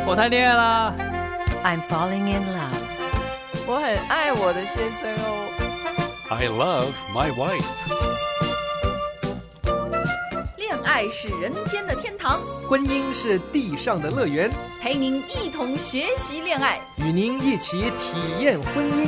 我谈恋爱啦。 I'm falling in love. 我很爱我的先生哦。 I love my wife. 恋爱是人间的天堂， 婚姻是地上的乐园， 陪您一同学习恋爱， 与您一起体验婚姻。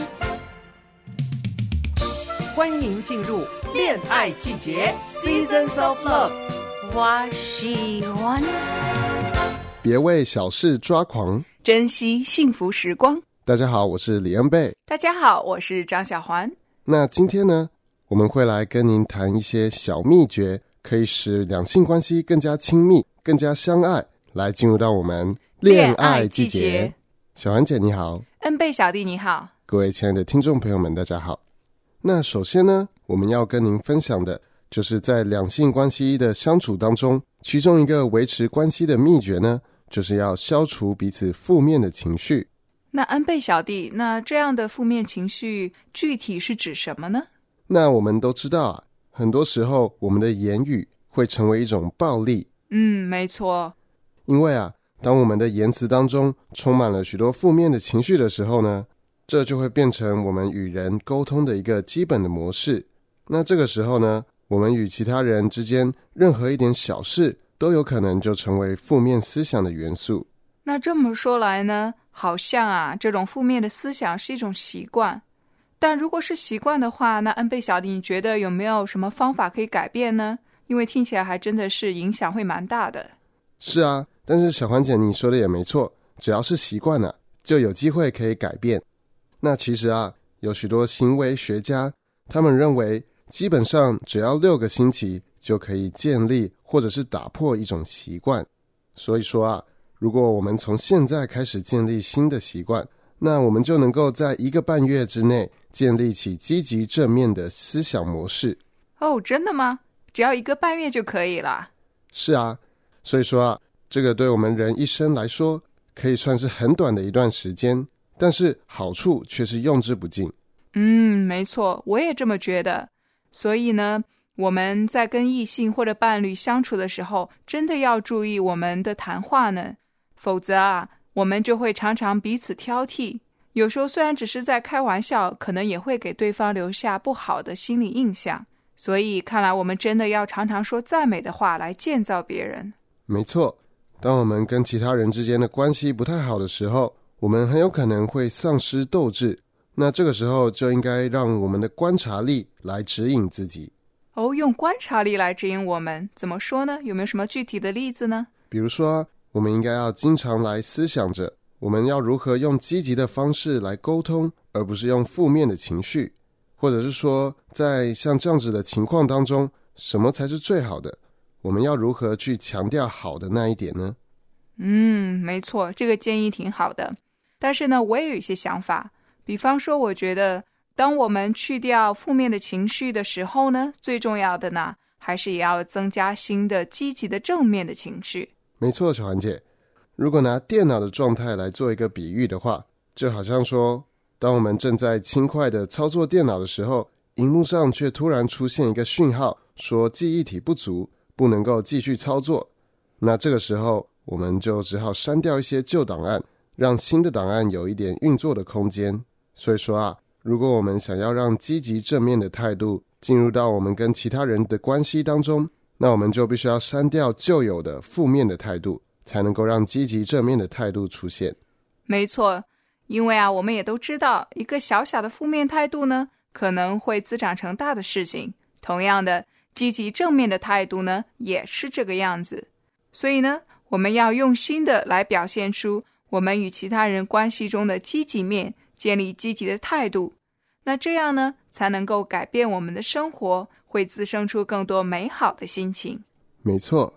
欢迎您进入恋爱季节 Seasons of Love。 我喜欢别为小事抓狂， 珍惜幸福时光。 大家好，我是李恩贝。 大家好，我是张小环。 那今天呢，我们会来跟您谈一些小秘诀，可以使两性关系更加亲密，更加相爱，来进入到我们恋爱季节。小环姐你好。 恩贝小弟你好。 各位亲爱的听众朋友们大家好。那首先呢，我们要跟您分享的就是在两性关系的相处当中，其中一个维持关系的秘诀呢，就是要消除彼此负面的情绪。 那恩贝小弟，那这样的负面情绪具体是指什么呢？ 那我们都知道啊，很多时候我们的言语会成为一种暴力。 没错。 因为啊，当我们的言辞当中充满了许多负面的情绪的时候呢，这就会变成我们与人沟通的一个基本的模式。那这个时候呢，我们与其他人之间任何一点小事都有可能就成为负面思想的元素。 那这么说来呢，好像啊，这种负面的思想是一种习惯。但如果是习惯的话，那恩贝小弟你觉得有没有什么方法可以改变呢？因为听起来还真的是影响会蛮大的。 是啊，但是小环姐你说的也没错，只要是习惯了，就有机会可以改变。那其实啊，有许多行为学家，他们认为基本上只要6个星期就可以建立或者是打破一种习惯。所以说啊，如果我们从现在开始建立新的习惯，那我们就能够在1个半月之内建立起积极正面的思想模式。 哦，真的吗？只要1个半月就可以了？ 是啊，所以说啊，这个对我们人一生来说可以算是很短的一段时间，但是好处却是用之不尽。 没错，我也这么觉得。所以呢，我们在跟异性或者伴侣相处的时候，真的要注意我们的谈话呢，否则啊，我们就会常常彼此挑剔。有时候虽然只是在开玩笑，可能也会给对方留下不好的心理印象。所以看来我们真的要常常说赞美的话来建造别人。 没错，当我们跟其他人之间的关系不太好的时候，我们很有可能会丧失斗志。那这个时候就应该让我们的观察力来指引自己。 用观察力来指引我们，怎么说呢？有没有什么具体的例子呢？ 比如说啊，我们应该要经常来思想着，我们要如何用积极的方式来沟通，而不是用负面的情绪。或者是说，在像这样子的情况当中，什么才是最好的？我们要如何去强调好的那一点呢？ 没错，这个建议挺好的。但是呢，我也有一些想法。比方说，我觉得当我们去掉负面的情绪的时候呢，最重要的呢，还是也要增加新的积极的正面的情绪。 没错，小环姐，如果拿电脑的状态来做一个比喻的话，就好像说，当我们正在轻快的操作电脑的时候，荧幕上却突然出现一个讯号，说记忆体不足，不能够继续操作。那这个时候，我们就只好删掉一些旧档案，让新的档案有一点运作的空间。所以说啊，如果我们想要让积极正面的态度进入到我们跟其他人的关系当中，那我们就必须要删掉旧有的负面的态度，才能够让积极正面的态度出现。 没错，因为啊，我们也都知道，一个小小的负面态度呢，可能会滋长成大的事情。同样的，积极正面的态度呢，也是这个样子。所以呢，我们要用心的来表现出我们与其他人关系中的积极面，建立积极的态度。那这样呢，才能够改变我们的生活，会滋生出更多美好的心情。 没错。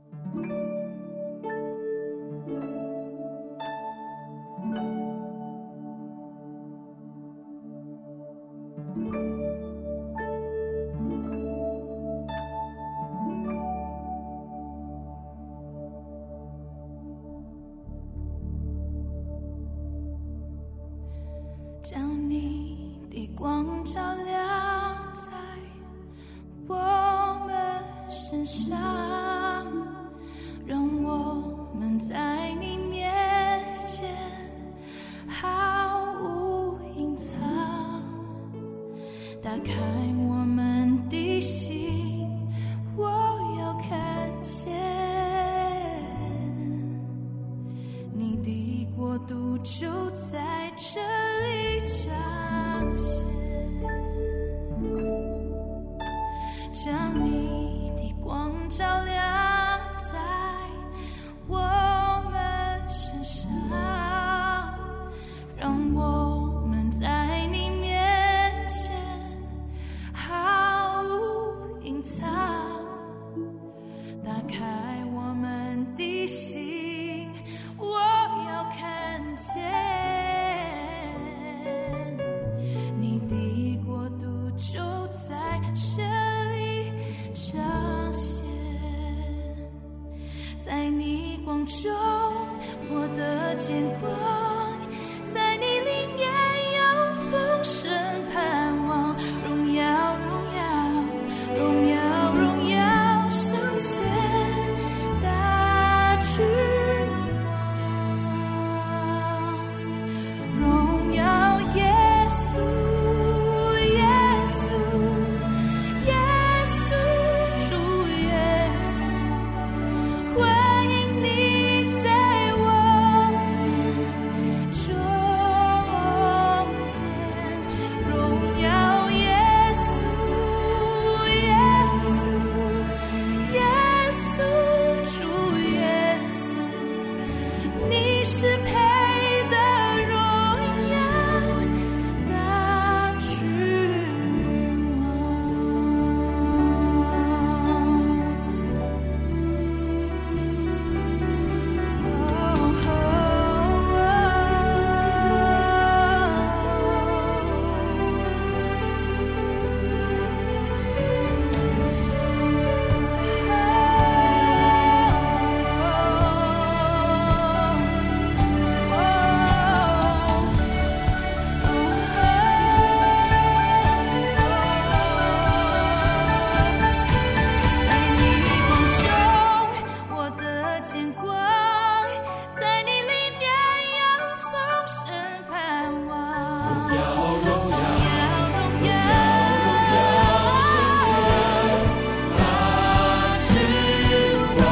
将你的光照亮在我们身上，让我们在你面开我们的心，我要看见你的国度就在这里彰显，将你的光照亮在我们身上，让我们在你面前毫无隐藏，打开我们的心，我要看见你的国度就在这里彰显，在你光中我的见光，在你里面有丰盛盼望，荣耀荣耀荣耀荣耀圣洁大君王，荣耀耶稣耶稣耶稣主耶稣，欢迎你在我们中间，荣耀耶稣耶稣耶稣主耶稣，你是配得荣耀大君在你光中我的见光，在你里面有丰盛盼望，荣耀荣耀荣耀圣洁大君王，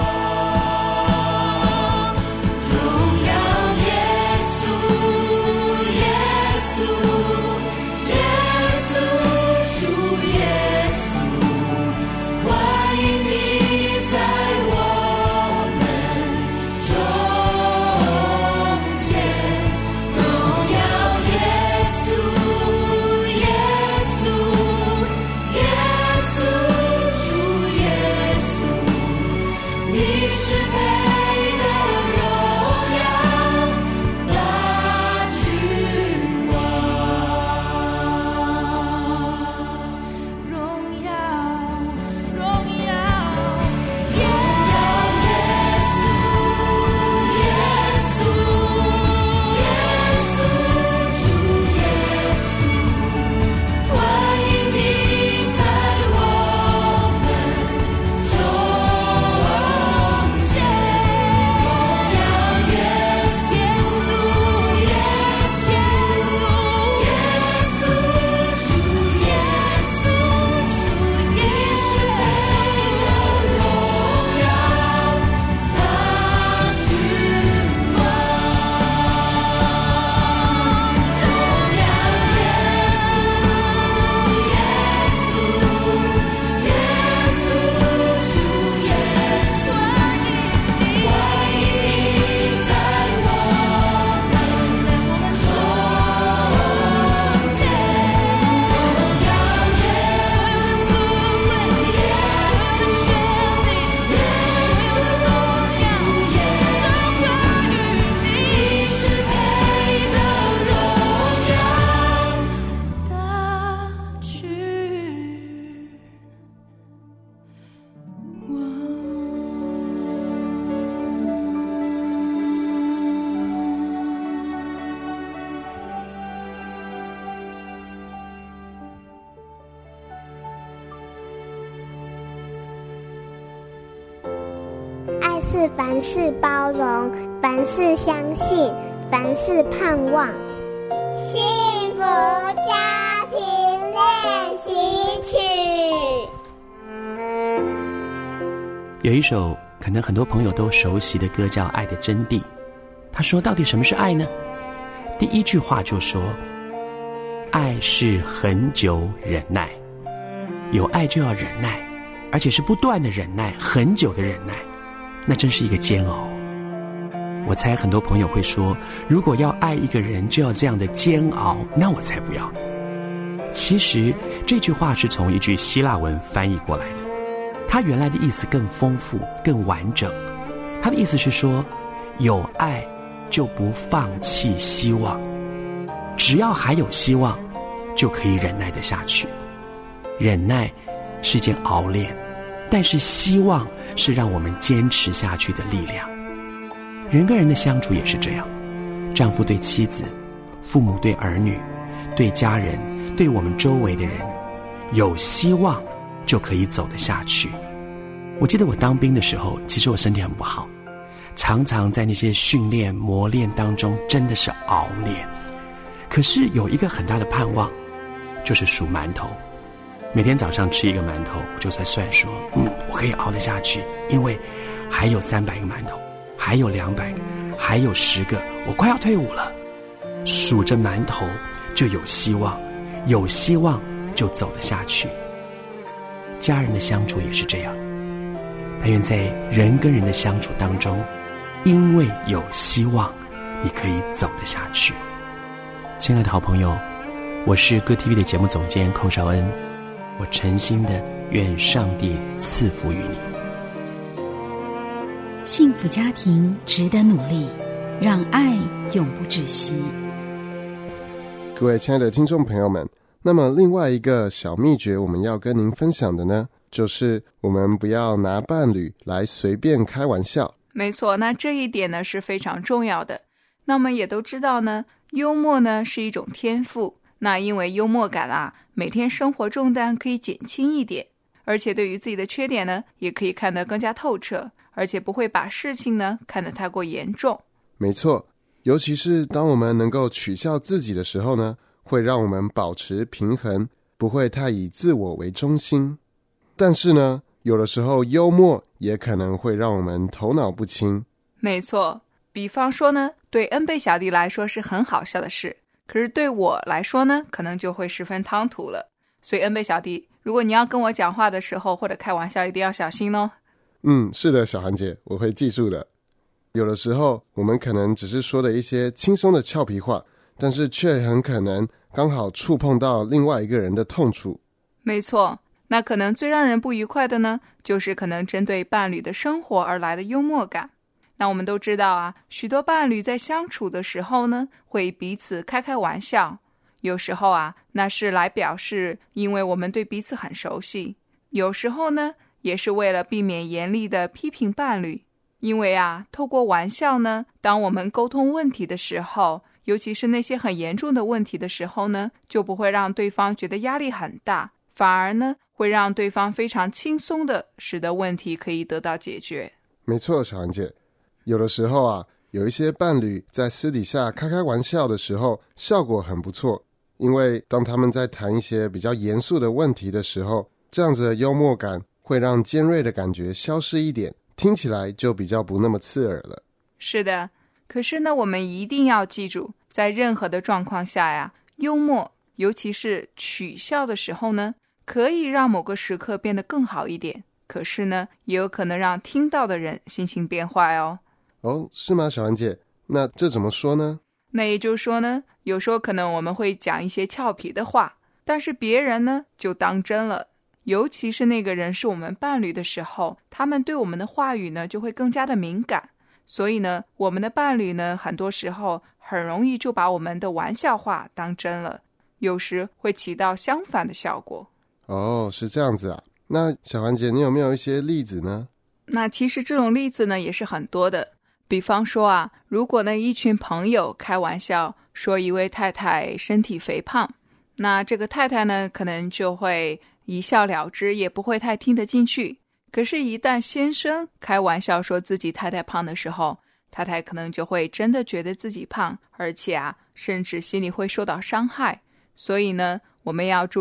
荣耀耶稣耶稣耶稣主耶稣，欢迎你在我们中间，荣耀耶稣耶稣耶稣主耶稣，你是配得荣耀大君王，荣耀荣耀荣耀耶稣耶稣耶稣主耶稣，欢迎你在我们中间，荣耀耶稣耶稣耶稣主耶稣，主你是配得荣耀大君王，荣耀耶稣耶稣耶稣主耶稣，欢迎你在我们中间，荣耀耶稣耶稣权柄耶稣荣耀都归于你，是配得荣耀大君爱是凡事包容，凡事相信，凡事盼望。幸福家庭练练习曲。 有一首可能很多朋友都熟悉的歌叫《爱的真谛》，他说到底什么是爱呢？第一句话就说爱是恒久忍耐，有爱就要忍耐，而且是不断的忍耐，很久的忍耐，那真是一个煎熬。我猜很多朋友会说，如果要爱一个人就要这样的煎熬，那我才不要。其实这句话是从一句希腊文翻译过来的，它原来的意思更丰富更完整。它的意思是说，有爱就不放弃希望，只要还有希望就可以忍耐得下去。忍耐是件熬炼，但是希望是让我们坚持下去的力量。人跟人的相处也是这样，丈夫对妻子，父母对儿女，对家人，对我们周围的人，有希望就可以走得下去。我记得我当兵的时候，其实我身体很不好，常常在那些训练磨练当中真的是熬炼。可是有一个很大的盼望，就是数馒头。每天早上吃一个馒头，我就在算说我可以熬得下去，因为还有300个馒头，还有200个，还有10个，我快要退伍了。数着馒头就有希望，有希望就走得下去。家人的相处也是这样，但愿在人跟人的相处当中，因为有希望，你可以走得下去。亲爱的好朋友，我是歌 TV 的节目总监寇绍恩，我诚心的愿上帝赐福于你。 幸福家庭值得努力，让爱永不止息。 各位亲爱的听众朋友们，那么另外一个小秘诀我们要跟您分享的呢，就是我们不要拿伴侣来随便开玩笑。 没错，那这一点呢是非常重要的。那我们也都知道呢，幽默呢是一种天赋，那因为幽默感啊，每天生活重担可以减轻一点，而且对于自己的缺点呢，也可以看得更加透彻，而且不会把事情呢看得太过严重。 没错，尤其是当我们能够取笑自己的时候呢，会让我们保持平衡，不会太以自我为中心。但是呢，有的时候幽默也可能会让我们头脑不清。 没错，比方说呢，对恩贝小弟来说是很好笑的事，可是对我来说呢，可能就会十分唐突了。所以恩贝小弟，如果你要跟我讲话的时候或者开玩笑，一定要小心哦。 是的，小韩姐，我会记住的。有的时候我们可能只是说的一些轻松的俏皮话，但是却很可能刚好触碰到另外一个人的痛处。 没错，那可能最让人不愉快的呢，就是可能针对伴侣的生活而来的幽默感。那我们都知道啊，许多伴侣在相处的时候呢，会彼此开开玩笑。有时候啊，那是来表示因为我们对彼此很熟悉；有时候呢，也是为了避免严厉的批评伴侣。因为啊，透过玩笑呢，当我们沟通问题的时候，尤其是那些很严重的问题的时候呢，就不会让对方觉得压力很大，反而呢，会让对方非常轻松的使得问题可以得到解决。 没错，小韩姐，有的时候啊，有一些伴侣在私底下开开玩笑的时候，效果很不错。因为当他们在谈一些比较严肃的问题的时候，这样子的幽默感会让尖锐的感觉消失一点，听起来就比较不那么刺耳了。 是的，可是呢，我们一定要记住，在任何的状况下呀，幽默，尤其是取笑的时候呢，可以让某个时刻变得更好一点，可是呢，也有可能让听到的人心情变坏哦。 哦，是吗，小安姐？那这怎么说呢？ 那也就是说呢，有时候可能我们会讲一些俏皮的话，但是别人呢就当真了。尤其是那个人是我们伴侣的时候，他们对我们的话语呢就会更加的敏感，所以呢，我们的伴侣呢很多时候很容易就把我们的玩笑话当真了，有时会起到相反的效果。 哦，是这样子啊。那小环姐，你有没有一些例子呢？ 那其实这种例子呢也是很多的。比方说啊，如果呢一群朋友开玩笑说一位太太身体肥胖，那这个太太呢可能就会一笑了之，也不会太听得进去。可是一旦先生开玩笑说自己太太胖的时候，太太可能就会真的觉得自己胖，而且啊甚至心里会受到伤害。所以呢，我们要注意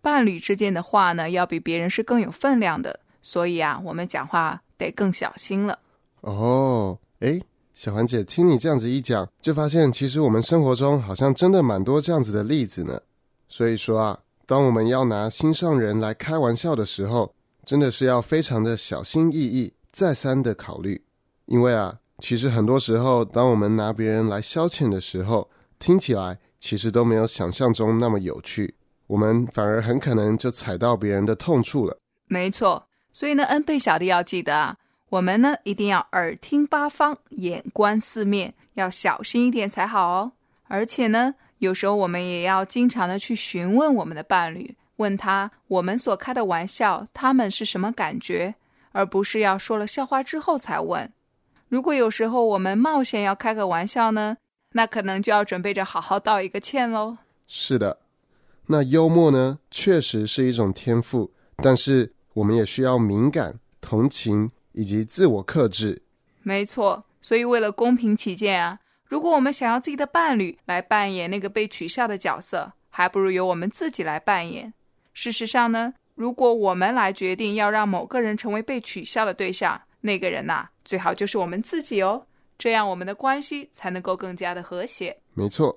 伴侣之间的话呢，要比别人是更有分量的，所以啊，我们讲话得更小心了。 哦，小环姐，听你这样子一讲，就发现其实我们生活中好像真的蛮多这样子的例子呢。所以说啊，当我们要拿心上人来开玩笑的时候，真的是要非常的小心翼翼，再三的考虑。因为啊，其实很多时候当我们拿别人来消遣的时候，听起来其实都没有想象中那么有趣，我们反而很可能就踩到别人的痛处了。 没错，所以呢，恩贝小弟要记得啊，我们呢一定要耳听八方，眼观四面，要小心一点才好哦。而且呢，有时候我们也要经常的去询问我们的伴侣，问他我们所开的玩笑他们是什么感觉，而不是要说了笑话之后才问。如果有时候我们冒险要开个玩笑呢，那可能就要准备着好好道一个歉咯。 是的，那幽默呢确实是一种天赋，但是我们也需要敏感、同情以及自我克制。 没错，所以为了公平起见啊，如果我们想要自己的伴侣来扮演那个被取笑的角色，还不如由我们自己来扮演。事实上呢，如果我们来决定要让某个人成为被取笑的对象，那个人啊，最好就是我们自己哦，这样我们的关系才能够更加的和谐。 没错。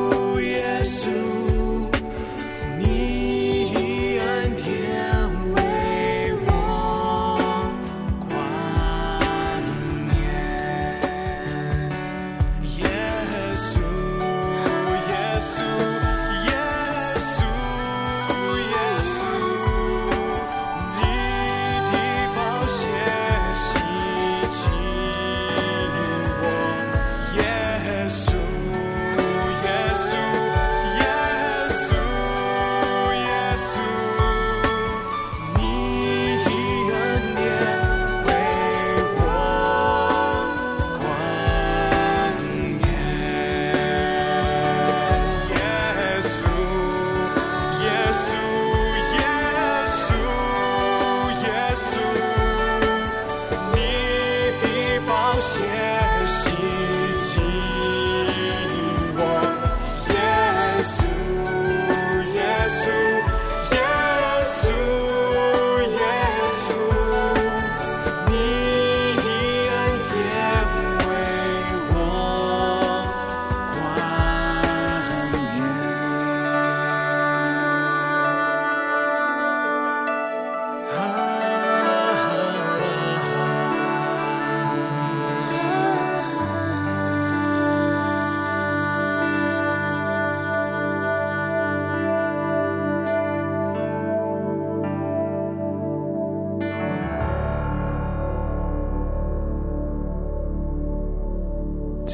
你以恩典为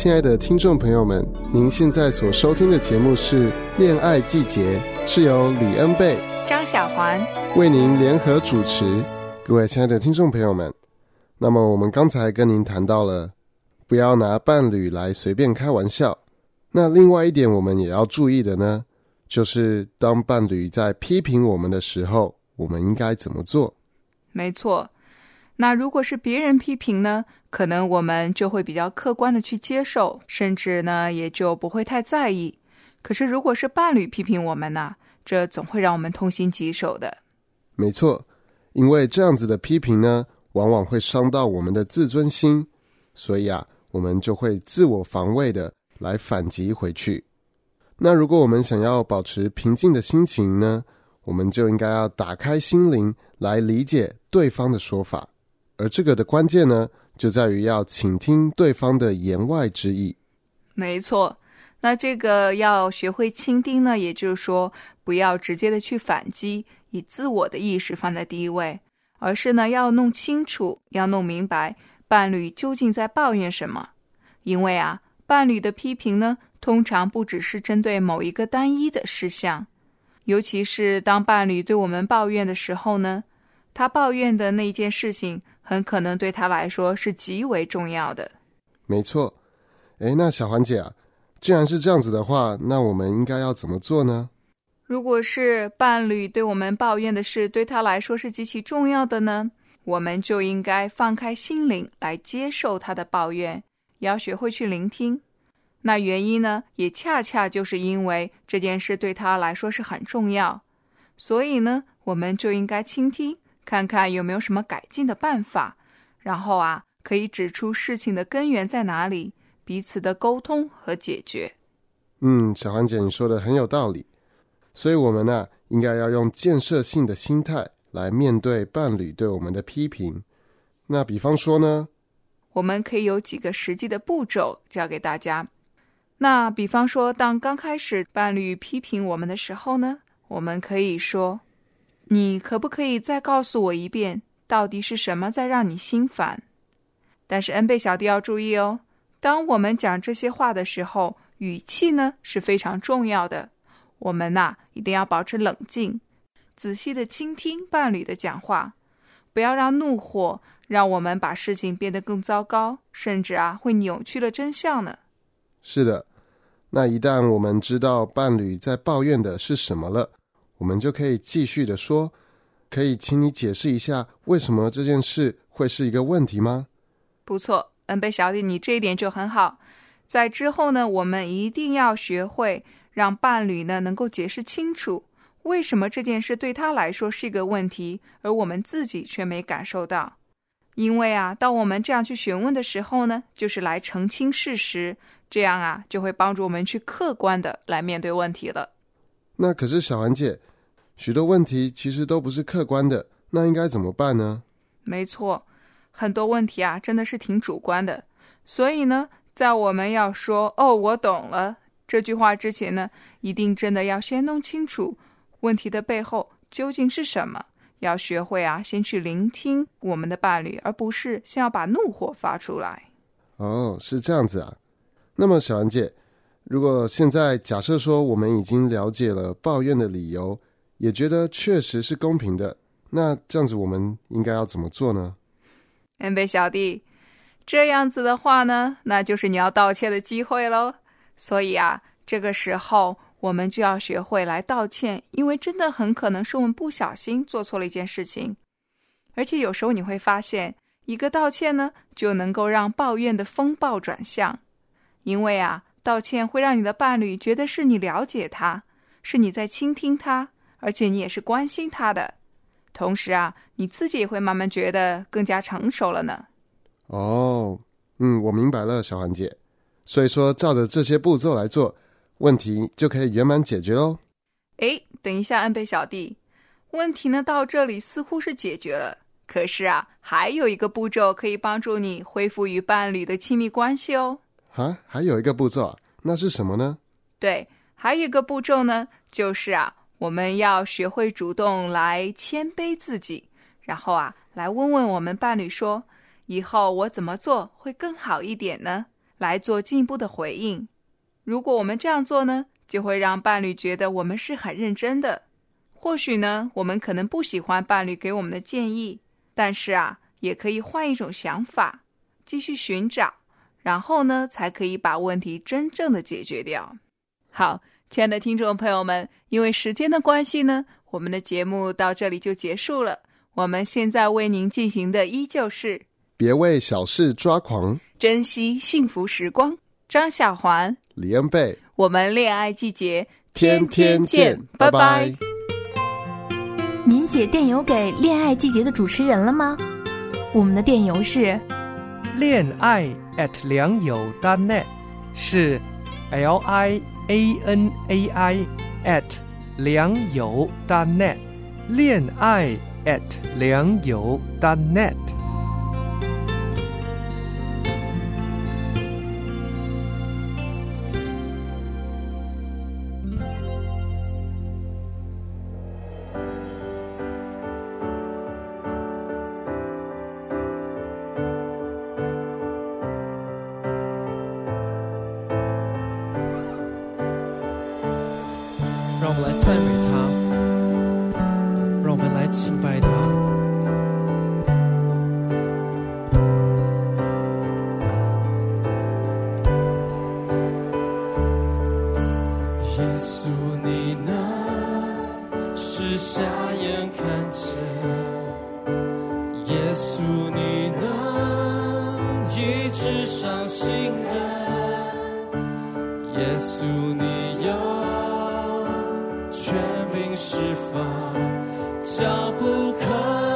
亲爱的听众朋友们，您现在所收听的节目是《恋爱季节》，是由李恩贝、 张小环为您联合主持。各位亲爱的听众朋友们，那么我们刚才跟您谈到了不要拿伴侣来随便开玩笑，那另外一点我们也要注意的呢，就是当伴侣在批评我们的时候，我们应该怎么做？ 没错，那如果是别人批评呢，可能我们就会比较客观的去接受，甚至呢也就不会太在意。可是如果是伴侣批评我们呢，这总会让我们痛心疾首的。 没错，因为这样子的批评呢，往往会伤到我们的自尊心，所以我们就会自我防卫的来反击回去。那如果我们想要保持平静的心情呢，我们就应该要打开心灵来理解对方的说法，而这个的关键呢，就在于要倾听对方的言外之意。 没错，那这个要学会倾听呢，也就是说不要直接的去反击，以自我的意识放在第一位，而是呢要弄清楚，要弄明白伴侣究竟在抱怨什么。因为伴侣的批评呢，通常不只是针对某一个单一的事项，尤其是当伴侣对我们抱怨的时候呢，他抱怨的那件事情很可能对他来说是极为重要的。 没错。那小环姐既然是这样子的话，那我们应该要怎么做呢？ 如果是伴侣对我们抱怨的事对他来说是极其重要的呢，我们就应该放开心灵来接受他的抱怨，也要学会去聆听。那原因呢，也恰恰就是因为这件事对他来说是很重要，所以呢，我们就应该倾听，看看有没有什么改进的办法，然后可以指出事情的根源在哪里，彼此的沟通和解决。 小环姐你说的很有道理，所以我们应该要用建设性的心态来面对伴侣对我们的批评。那比方说呢， 我们可以有几个实际的步骤教给大家。那比方说，当刚开始伴侣批评我们的时候呢，我们可以说，你可不可以再告诉我一遍，到底是什么在让你心烦？但是恩贝小弟要注意哦，当我们讲这些话的时候，语气呢是非常重要的。我们一定要保持冷静，仔细的倾听伴侣的讲话，不要让怒火让我们把事情变得更糟糕，甚至会扭曲了真相呢。 是的，那一旦我们知道伴侣在抱怨的是什么了，我们就可以继续的说，可以请你解释一下为什么这件事会是一个问题吗？ 不错，恩贝小弟你这一点就很好。在之后呢，我们一定要学会让伴侣呢能够解释清楚，为什么这件事对他来说是一个问题，而我们自己却没感受到。因为当我们这样去询问的时候呢，就是来澄清事实，这样就会帮助我们去客观的来面对问题了。 那可是小环姐，许多问题其实都不是客观的，那应该怎么办呢？ 没错，很多问题真的是挺主观的，所以呢，在我们要说我懂了这句话之前呢，一定真的要先弄清楚问题的背后究竟是什么，要学会先去聆听我们的伴侣，而不是先要把怒火发出来。 是这样子那么小安姐，如果现在假设说我们已经了解了抱怨的理由，也觉得确实是公平的，那这样子我们应该要怎么做呢？ 恩贝小弟，这样子的话呢，那就是你要道歉的机会咯。所以这个时候我们就要学会来道歉，因为真的很可能是我们不小心做错了一件事情。而且有时候你会发现，一个道歉呢，就能够让抱怨的风暴转向。因为道歉会让你的伴侣觉得是你了解他，是你在倾听他，而且你也是关心他的。同时你自己也会慢慢觉得更加成熟了呢。 我明白了小环姐。所以说照着这些步骤来做，问题就可以圆满解决咯。 等一下恩贝小弟，问题呢到这里似乎是解决了，可是还有一个步骤可以帮助你恢复与伴侣的亲密关系哦。 还有一个步骤那是什么呢？ 对，还有一个步骤呢，就是我们要学会主动来谦卑自己，然后来问问我们伴侣说，以后我怎么做会更好一点呢？ 来做进一步的回应。如果我们这样做呢，就会让伴侣觉得我们是很认真的。或许呢，我们可能不喜欢伴侣给我们的建议，但是也可以换一种想法，继续寻找，然后呢，才可以把问题真正的解决掉。好，亲爱的听众朋友们，因为时间的关系呢，我们的节目到这里就结束了。我们现在为您进行的依旧是别为小事抓狂， 珍惜幸福时光。张小环、 李恩贝， 我们恋爱季节天天见，拜拜。 您写电邮给恋爱季节的主持人了吗？我们的电邮是恋爱良友.net， 是 LIANAI良友.net， 恋爱良友.net。 让我们来赞美他，让我们来敬拜他。耶稣，你能使瞎眼看见，耶稣，你能医治伤心人，耶稣，你有权柄释放，叫不可